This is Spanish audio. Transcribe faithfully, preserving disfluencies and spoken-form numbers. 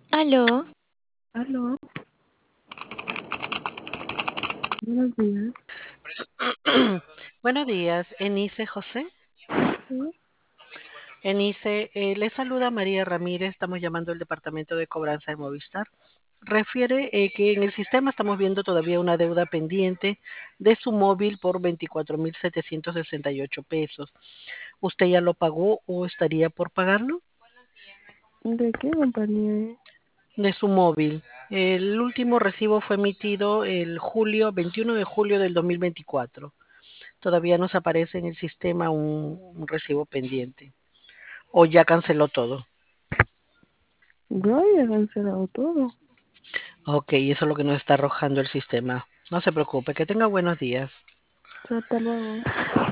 Aló, Aló, buenos días. Buenos días, Enice José. Sí, Enice, eh, le saluda María Ramírez, estamos llamando al departamento de cobranza de Movistar. Refiere eh, que en el sistema estamos viendo todavía una deuda pendiente de su móvil por veinticuatro mil setecientos sesenta y ocho pesos. ¿Usted ya lo pagó o estaría por pagarlo? ¿de qué compañía es? De su móvil. El último recibo fue emitido el julio, veintiuno de julio del dos mil veinticuatro. Todavía nos aparece en el sistema un, un recibo pendiente. ¿O ya canceló todo? Yo había cancelado todo. Ok, eso es lo que nos está arrojando el sistema. No se preocupe, que tenga buenos días. Hasta luego.